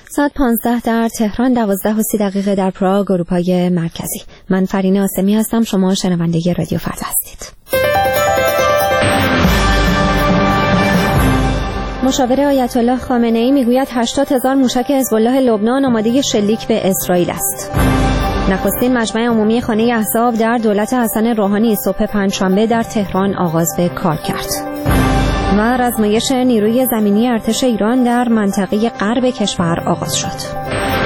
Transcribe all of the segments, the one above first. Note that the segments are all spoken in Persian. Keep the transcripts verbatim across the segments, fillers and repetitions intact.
ساعت پانزده در تهران، دوازده و سی دقیقه در پراگ، اروپای مرکزی. من فرینه آسمی هستم. شما شنونده رادیو فردا هستید. مشاور آیت الله خامنه ای میگوید هشتاد هزار موشک حزب الله لبنان آماده شلیک به اسرائیل است. نخستین مجمع عمومی خانه احزاب در دولت حسن روحانی صبح پنجشنبه در تهران آغاز به کار کرد. و رزمایش نیروی زمینی ارتش ایران در منطقه غرب کشور آغاز شد.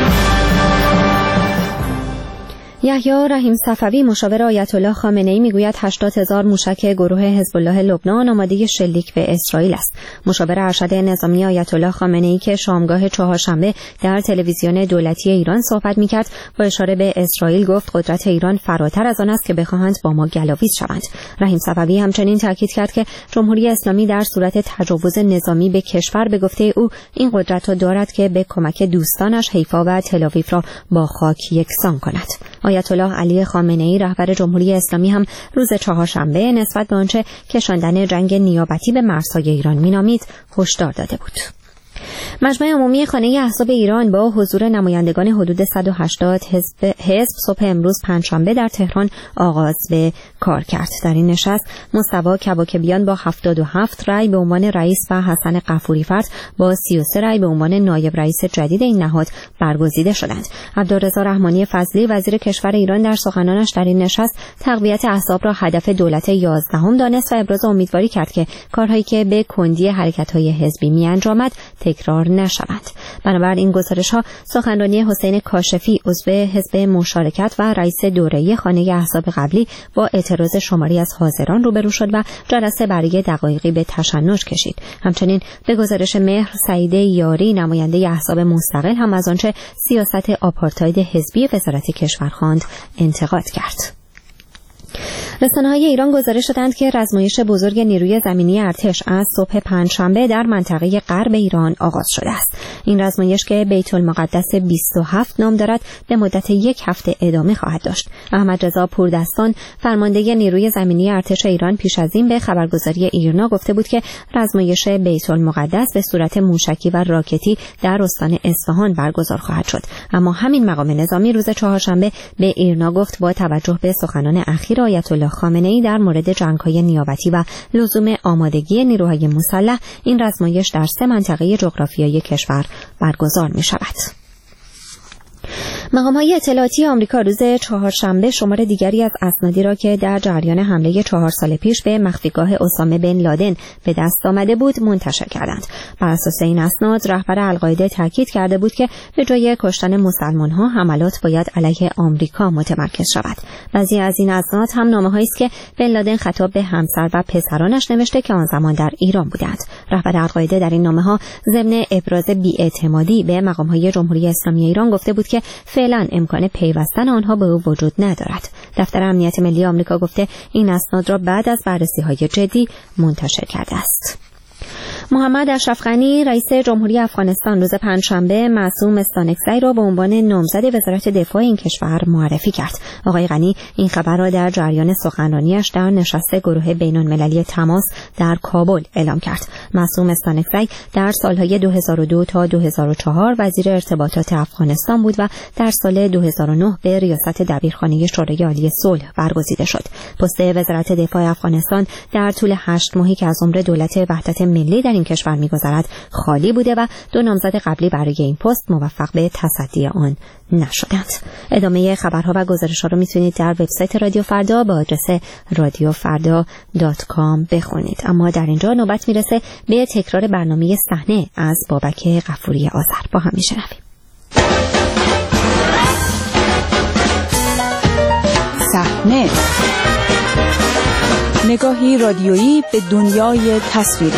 یحیی رحیم صفوی مشاور آیت الله خامنه ای میگوید هشتاد هزار موشک گروه حزب الله لبنان آماده شلیک به اسرائیل است. مشاور ارشد نظامی آیت الله خامنه ای که شامگاه چهارشنبه در تلویزیون دولتی ایران صحبت میکرد با اشاره به اسرائیل گفت قدرت ایران فراتر از آن است که بخواهند با ما گلاویز شوند. رحیم صفوی همچنین تاکید کرد که جمهوری اسلامی در صورت تجاوز نظامی به کشور به گفته او این قدرت را دارد که به کمک دوستانش حیفا و تل‌آویو را با خاک یکسان کند. آیت الله علی خامنه ای رهبر جمهوری اسلامی هم روز چهارشنبه نسبت به آنچه کشاندن جنگ نیابتی به مرزهای ایران مینامید هشدار داده بود. مجمع عمومی خانه احزاب ایران با حضور نمایندگان حدود صد و هشتاد حزب حزب صبح امروز پنجشنبه در تهران آغاز به کار کرد. در این نشست مصطفی کباکبیان با هفتاد و هفت رأی به عنوان رئیس و حسن غفوری‌فرد با سی و سه رأی به عنوان نایب رئیس جدید این نهاد برگزیده شدند. عبدالرضا رحمانی فضلی وزیر کشور ایران در سخنانش در این نشست تقویت احزاب را هدف دولت یازدهم دانست و ابراز امیدواری کرد که کارهایی که به کندی حرکت‌های حزبی می‌انجامد تکرار نشوند. بنابر این گزارش‌ها سخنرانی حسین کاشفی عضو حزب مشارکت و رئیس دوره‌ای خانه احزاب قبلی با اعتراض شماری از حاضران روبرو شد و جلسه برای دقایقی به تشنج کشید. همچنین به گزارش مهر سعید یاری نماینده احزاب مستقل هم از آنچه سیاست آپارتاید حزبی وزارت کشور خواند انتقاد کرد. رسانه‌های ایران گزارش دادند که رزمایش بزرگ نیروی زمینی ارتش از صبح پنجشنبه در منطقه غرب ایران آغاز شده است. این رزمایش که بیت المقدس بیست و هفت نام دارد به مدت یک هفته ادامه خواهد داشت. احمد رضا پوردستان فرمانده نیروی زمینی ارتش ایران پیش از این به خبرگزاری ایرنا گفته بود که رزمایش بیت المقدس به صورت موشکی و راکتی در استان اصفهان برگزار خواهد شد. اما همین مقام نظامی روز چهارشنبه به ایرنا گفت با توجه به سخنان اخیر آیت الله خامنه ای در مورد جنگ‌های نیابتی و لزوم آمادگی نیروهای مسلح این رزمایش در سه منطقه جغرافیایی کشور برگزار می‌شود. مقام‌های اطلاعاتی آمریکا روز چهارشنبه شمار دیگری از اسنادی را که در جریان حمله چهار سال پیش به مخفیگاه اسامه بن لادن به دست آمده بود منتشر کردند. بر اساس این اسناد رهبر القاعده تاکید کرده بود که به جای کشتن مسلمان‌ها حملات باید علیه آمریکا متمرکز شود. بعضی از این اسناد هم نامه‌هایی است که بن لادن خطاب به همسر و پسرانش نوشته که آن زمان در ایران بودند. رهبر القاعده در این نامه‌ها ضمن ابراز بی‌اعتمادی به مقام‌های جمهوری اسلامی ایران گفته بود که فعلا امکان پیوستن آنها به او وجود ندارد. دفتر امنیت ملی آمریکا گفته این اسناد را بعد از بررسی‌های جدی منتشر کرده است. محمد اشرف غنی رئیس جمهوری افغانستان روز پنجشنبه معصوم استانکزی را به عنوان نامزد وزارت دفاع این کشور معرفی کرد. آقای غنی این خبر را در جریان سخنرانیش در نشست گروه بین‌المللی تماس در کابل اعلام کرد. معصوم استانکزی در سالهای دو هزار و دو تا دو هزار و چهار وزیر ارتباطات افغانستان بود و در سال دو هزار و نه به ریاست دبیرخانه شورای عالی صلح برگزیده شد. پست وزارت دفاع افغانستان در طول هشت ماهی که از عمر دولت وحدت ملی در این کشور می‌گذرد خالی بوده و دو نامزد قبلی برای این پست موفق به تصدی آن نشدند. ادامه خبرها و گزارش‌ها رو میتونید در وبسایت رادیو فردا با آدرس رادیو فردا دات کام بخونید. اما در اینجا نوبت میرسه به تکرار برنامه صحنه از بابک غفوری آذر. با هم میشنویم. صحنه، نگاهی رادیویی به دنیای تصویری.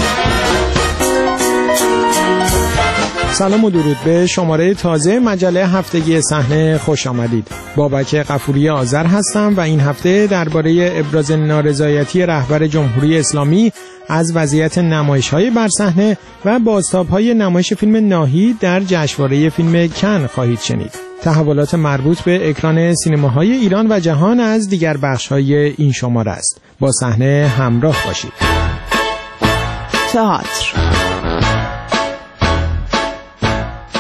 سلام و درود به شماره تازه مجله هفتگی صحنه خوش آمدید. بابک غفوری آذر هستم و این هفته درباره ابراز نارضایتی رهبر جمهوری اسلامی از وضعیت نمایش‌های بر صحنه و بازتاب‌های نمایش فیلم ناهید در جشنواره فیلم کن خواهید شنید. تحولات مربوط به اکران سینماهای ایران و جهان از دیگر بخش‌های این شماره است. با صحنه همراه باشید. تئاتر.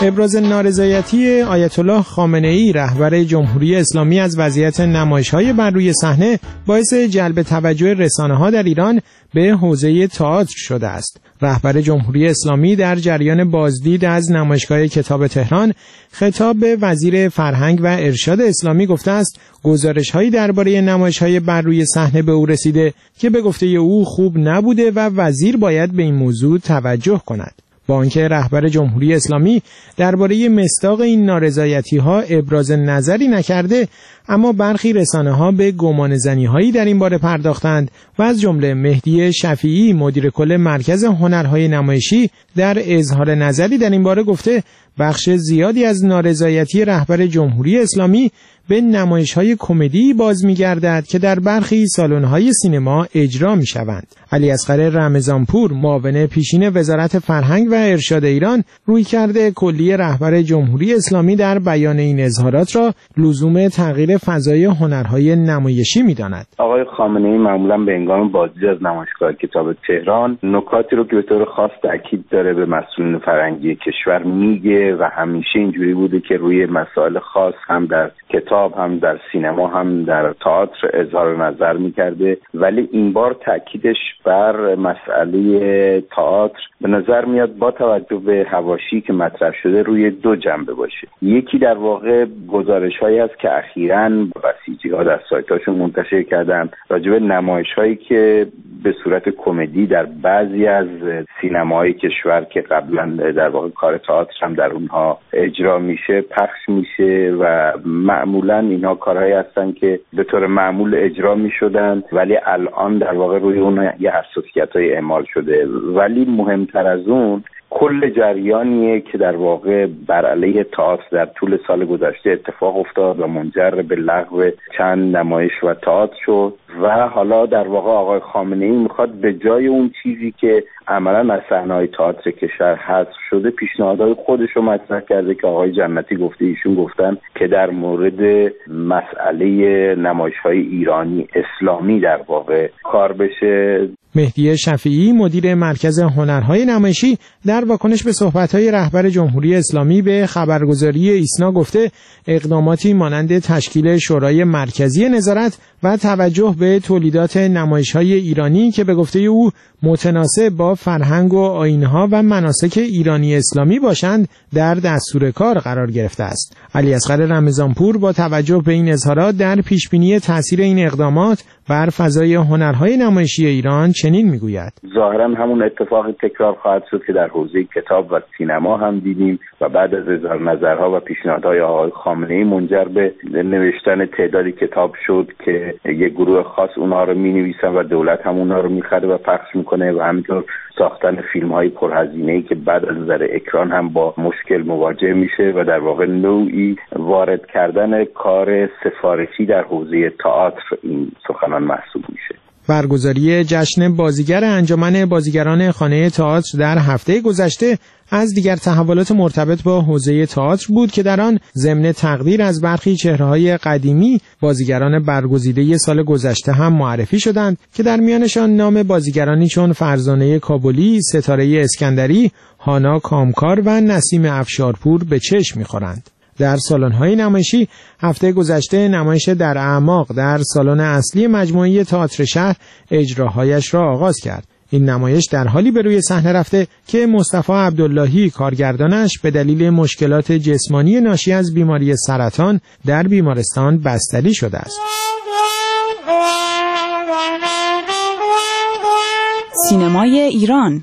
ابراز نارضایتی آیت الله خامنه ای رهبر جمهوری اسلامی از وضعیت نمایش‌های بر روی صحنه باعث جلب توجه رسانه‌ها در ایران به حوزه تئاتر شده است. رهبر جمهوری اسلامی در جریان بازدید از نمایشگاه کتاب تهران خطاب به وزیر فرهنگ و ارشاد اسلامی گفته است گزارش‌هایی درباره نمایش‌های بر روی صحنه به او رسیده که به گفته او خوب نبوده و وزیر باید به این موضوع توجه کند. با آنکه رهبر جمهوری اسلامی درباره مصداق این نارضایتی‌ها ابراز نظری نکرده، اما برخی رسانه‌ها به گمانه‌زنی‌هایی در این باره پرداختند و از جمله مهدی شفیعی مدیر کل مرکز هنرهای نمایشی در اظهار نظری در این باره گفته بخش زیادی از نارضایتی رهبر جمهوری اسلامی به نمایش‌های کمدی باز می‌گردد که در برخی سالن‌های سینما اجرا می‌شوند. علی اصغر رمضانپور معاون پیشین وزارت فرهنگ و ارشاد ایران رویکرد کلی رهبر جمهوری اسلامی در بیان این اظهارات را لزوم تغییر فضای هنرهای نمایشی می‌داند. آقای خامنه‌ای معمولاً به هنگام بازدید از نمایشگاه کتاب تهران نکاتی رو که به طور خاص تاکید داره به مسئولین فرهنگی کشور میگه و همیشه اینجوری بوده که روی مسائل خاص هم در کتاب هم در سینما هم در تئاتر اظهار نظر میکرده، ولی این بار تاکیدش بر مسئله تئاتر به نظر میاد با توجه به حواشی که مطرح شده روی دو جنبه باشه. یکی در واقع گزارش‌هایی است که اخیراً بسیجی‌ها در سایت‌هاشون منتشر کردن راجع به نمایش‌هایی که به صورت کمدی در بعضی از سینماهای کشور که قبلا در واقع کار تئاتر هم در اونها اجرا میشه پخش میشه و معمولا اینها کارهایی هستن که به طور معمول اجرا میشدن ولی الان در واقع روی اون یه حساسیت‌های اعمال شده. ولی مهمتر از اون کل جریانیه که در واقع بر علیه تئاتر در طول سال گذشته اتفاق افتاد و منجر به لغو چند نمایش و تئاتر شد و حالا در واقع آقای خامنه‌ای میخواد به جای اون چیزی که عملاً از صحنه‌های تئاتر کشور حذف شده پیشنهادهای خودش رو مطرح کرده که آقای جنتی گفته ایشون گفتن که در مورد مسئله نمایش‌های ایرانی اسلامی در واقع کار بشه. مهدی شفیعی مدیر مرکز هنرهای نمایشی در واکنش به صحبت‌های رهبر جمهوری اسلامی به خبرگزاری ایسنا گفته اقداماتی مانند تشکیل شورای مرکزی نظارت و توجه به تولیدات نمایش‌های ایرانی که به گفته او متناسب با فرهنگ و آیین‌ها و مناسک ایرانی اسلامی باشند در دستور کار قرار گرفته است. علی اصغر رمضانپور با توجه به این اظهارات در پیشبینی تاثیر این اقدامات بر فضای هنرهای نمایشی ایران چنین میگوید: ظاهراً همون اتفاقی تکرار خواهد شد که در حوزه کتاب و سینما هم دیدیم و بعد از اظهار نظرها و پیشنهادهای آقای خامنه‌ای منجر به نوشتن تعدادی کتاب شد که یک گروه خاص اونها رو می‌نویسن و دولت هم اونها رو می‌خره و پخش می‌کنه و همینطور ساختن فیلم‌های پرهزینه‌ای که بعد از نظر اکران هم با مشکل مواجه میشه و در واقع نوعی وارد کردن کار سفارشی در حوزه تئاتر این سخنان محسوب میشه. برگزاری جشن بازیگر انجمن بازیگران خانه تئاتر در هفته گذشته از دیگر تحولات مرتبط با حوزه تئاتر بود که در آن ضمن تقدیر از برخی چهره‌های قدیمی بازیگران برگزیده سال گذشته هم معرفی شدند که در میانشان نام بازیگرانی چون فرزانه کابلی، ستاره اسکندری، هانا کامکار و نسیم افشارپور به چشم می‌خورند. در سالن‌های نمایشی هفته گذشته نمایش در اعماق در سالن اصلی مجموعه تئاتر شهر اجراهایش را آغاز کرد. این نمایش در حالی به روی صحنه رفته که مصطفی عبداللهی کارگردانش به دلیل مشکلات جسمانی ناشی از بیماری سرطان در بیمارستان بستری شده است. سینمای ایران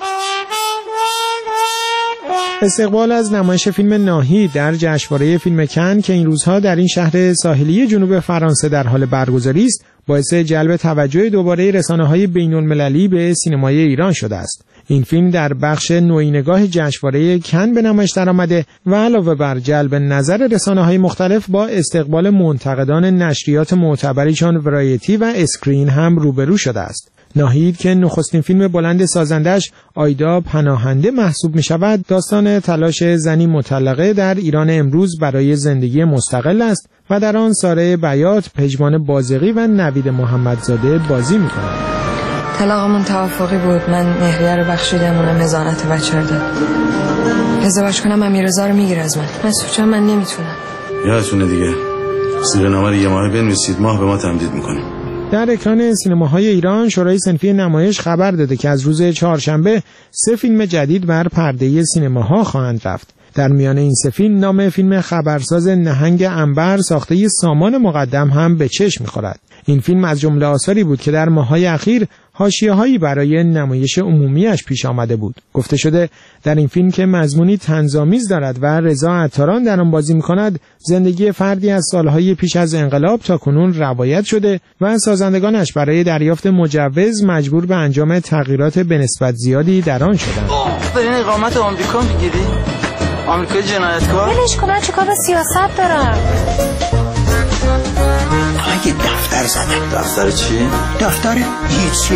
استقبال از نمایش فیلم ناهید در جشنواره فیلم کن که این روزها در این شهر ساحلی جنوب فرانسه در حال برگزاری است، باعث جلب توجه دوباره رسانه‌های بین‌المللی به سینمای ایران شده است. این فیلم در بخش نوینگاه جشنواره کن به نمایش درآمده و علاوه بر جلب نظر رسانه‌های مختلف با استقبال منتقدان نشریات معتبری چون ورایتی و اسکرین هم روبرو شده است. ناهید که نخستین فیلم بلند سازندش آیدا پناهنده محسوب می شود، داستان تلاش زنی مطلقه در ایران امروز برای زندگی مستقل است و در آن ساره بیات، پژمان بازقی و نوید محمدزاده بازی می کنند. طلاقمون توافقی بود. من مهریه رو بخشیدم، اونم هزانت بچه رو داد. ازدواج کنم امیررضا رو میگیره از من. من سوچم من نمیتونم. یادتونه دیگه سیغه‌نامه رو یه ماه بنویسید، ماه به ما تمدید میکنیم. در اکران سینماهای ایران شورای صنفی نمایش خبر داده که از روز چهارشنبه سه فیلم جدید بر پرده سینماها خواهند رفت. در میان این سه فیلم نام فیلم خبرساز نهنگ عنبر ساخته سامان مقدم هم به چشم می‌خورد. این فیلم از جمله آثاری بود که در ماه‌های اخیر حاشیه‌هایی برای نمایش عمومیش پیش آمده بود. گفته شده در این فیلم که مضمونی طنزآمیز دارد و رضا عطاران در آن بازی می‌کند، زندگی فردی از سالهای پیش از انقلاب تا کنون روایت شده و سازندگانش برای دریافت مجوز مجبور به انجام تغییرات به نسبت زیادی در آن شدند. برین اقامت آمریکا می‌گیری؟ آمریکای جنایتکار؟ ولش کن، چه کار به سیاست دارم؟ اگه دفتر زدم. دفتر چی؟ دفتر هیچی.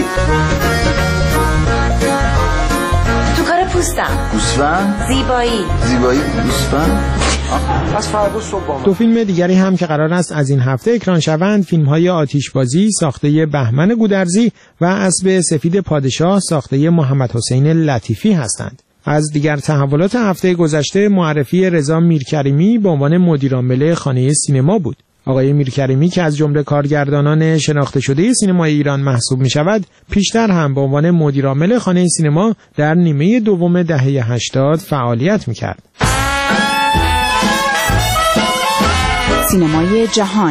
تو کار پوستم. گوسفند؟ زیبایی. زیبایی گوسفند؟ پس فردا صبح. دو فیلم دیگری هم که قرار است از این هفته اکران شوند فیلم‌های آتشبازی ساخته بهمن گودرزی و اسب سفید پادشاه ساخته محمد حسین لطیفی هستند. از دیگر تحولات هفته گذشته معرفی رضا میرکریمی به عنوان مدیرعامل خانه سینما بود. آقای میرکریمی که از جمله کارگردانان شناخته شده سینمای ایران محسوب می شود، پیشتر هم به عنوان مدیرعامل خانه سینما در نیمه دوم دهه هشتاد فعالیت می کرد. سینمای جهان.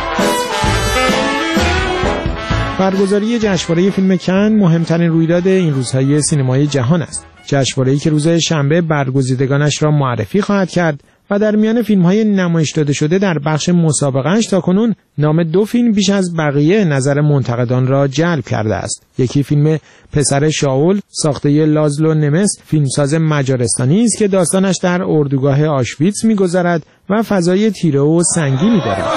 برگزاری جشنواره فیلم کن مهمترین رویداد این روزهای سینمای جهان است. جشنواره‌ای که روز شنبه برگزیدگانش را معرفی خواهد کرد و در میان فیلم‌های نمایش داده شده در بخش مسابقه‌اش تاکنون نام دو فیلم بیش از بقیه نظر منتقدان را جلب کرده است. یکی فیلم پسر شاول ساخته لازلو نمس، فیلمساز مجارستانی است که داستانش در اردوگاه آشویتس می‌گذرد و فضای تیره و سنگینی دارد.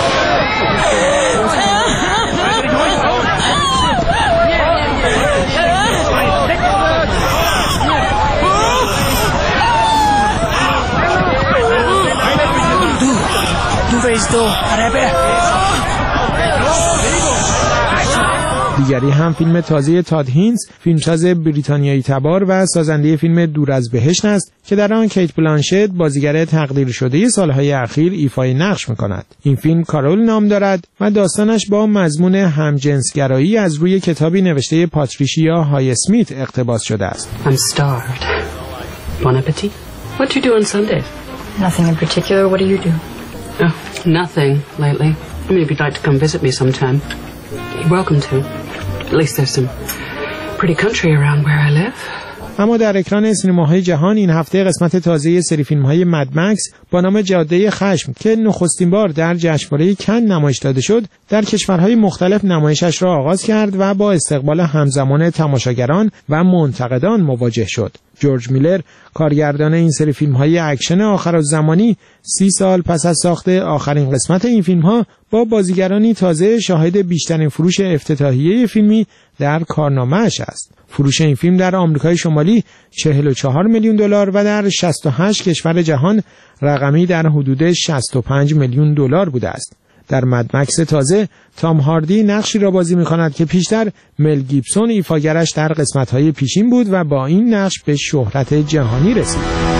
دیگری هم فیلم تازه تاد هینز، فیلمساز بریتانیایی تبار و سازنده فیلم دور از بهشت است که در آن کیت بلانشت بازیگر تقدیر شده سالهای اخیر ایفای نقش می‌کند. این فیلم کارول نام دارد و داستانش با مضمون همجنسگرایی از روی کتابی نوشته پاتریشیا های اسمیت اقتباس شده است. I'm starved. Bon appetit. What do you do on Sunday? Nothing in particular. What do you do? Oh, nothing lately. Maybe you'd like to come visit me sometime. You're welcome to. At least there's some pretty country around where I live. اما در اکران سینماهای جهان این هفته قسمت تازه سری فیلم‌های مد مکس با نام جاده خشم که نخستین بار در جشنواره کن نمایش داده شد، در کشورهای مختلف نمایشش را آغاز کرد و با استقبال همزمان تماشاگران و منتقدان مواجه شد. جورج میلر، کارگردان این سری فیلم‌های اکشن آخرالزمانی، سی سال پس از ساخت آخرین قسمت این فیلم‌ها با بازیگرانی تازه شاهد بیشترین فروش افتتاحیه فیلمی در کارنامه‌اش است. فروش این فیلم در آمریکای شمالی چهل و چهار میلیون دلار و در شصت و هشت کشور جهان رقمی در حدود شصت و پنج میلیون دلار بوده است. در مد مکس تازه تام هاردی نقشی را بازی می‌کند که پیشتر مل گیبسون ایفاگرش در قسمت‌های پیشین بود و با این نقش به شهرت جهانی رسید.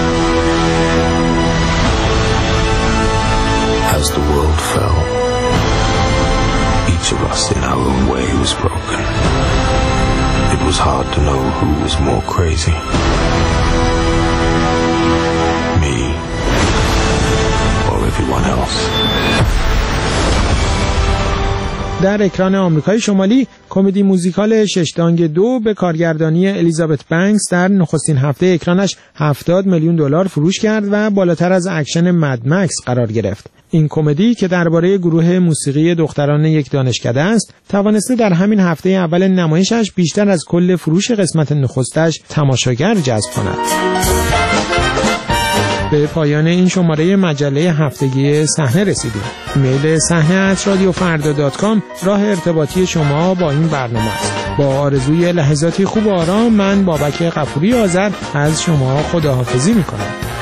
As the world fell, each of us in our own way was broken. It was hard to know who was more crazy. Me or everyone else. در اکران آمریکای شمالی کمدی موزیکال ششدانگ دو به کارگردانی الیزابت بنکس در نخستین هفته اکرانش هفتاد میلیون دلار فروش کرد و بالاتر از اکشن مد مکس قرار گرفت. این کمدی که درباره گروه موسیقی دختران یک دانشکده است، توانسته در همین هفته اول نمایشش بیشتر از کل فروش قسمت نخستش تماشاگر جذب کند. به پایان این شماره مجله هفتگی صحنه رسیدیم. ایمیل صحنه ات رادیو فردا دات کام راه ارتباطی شما با این برنامه است. با آرزوی لحظاتی خوب و آرام، من بابک غفوری آذر از شما خداحافظی می‌کنم.